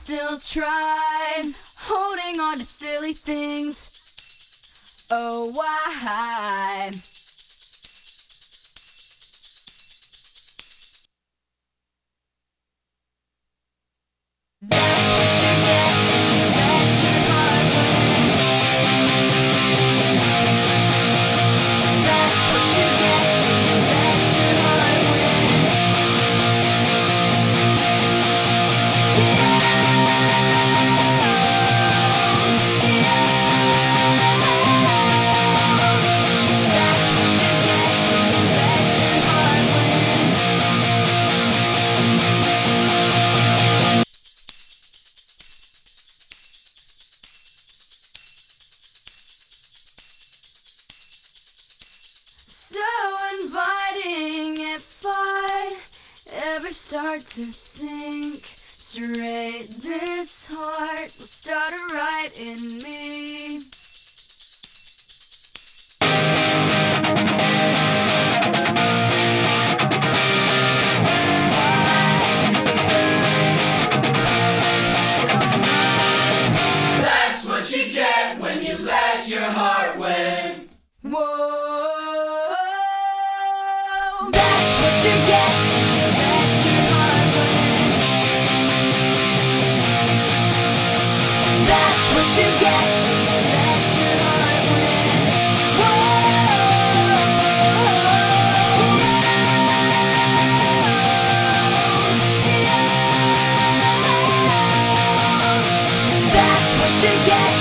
still try, holding on to silly things. Oh, why? That's what you get when you let your heart win. That's what you get when you let your heart win. That's what you get when you let your heart win. So inviting if I ever start to think straight, this heart will start a riot in me. That's what you get when you let your heart win. Whoa, that's what you get when you let your heart win. That's what you get when you let your heart win. Whoa, that's what you get.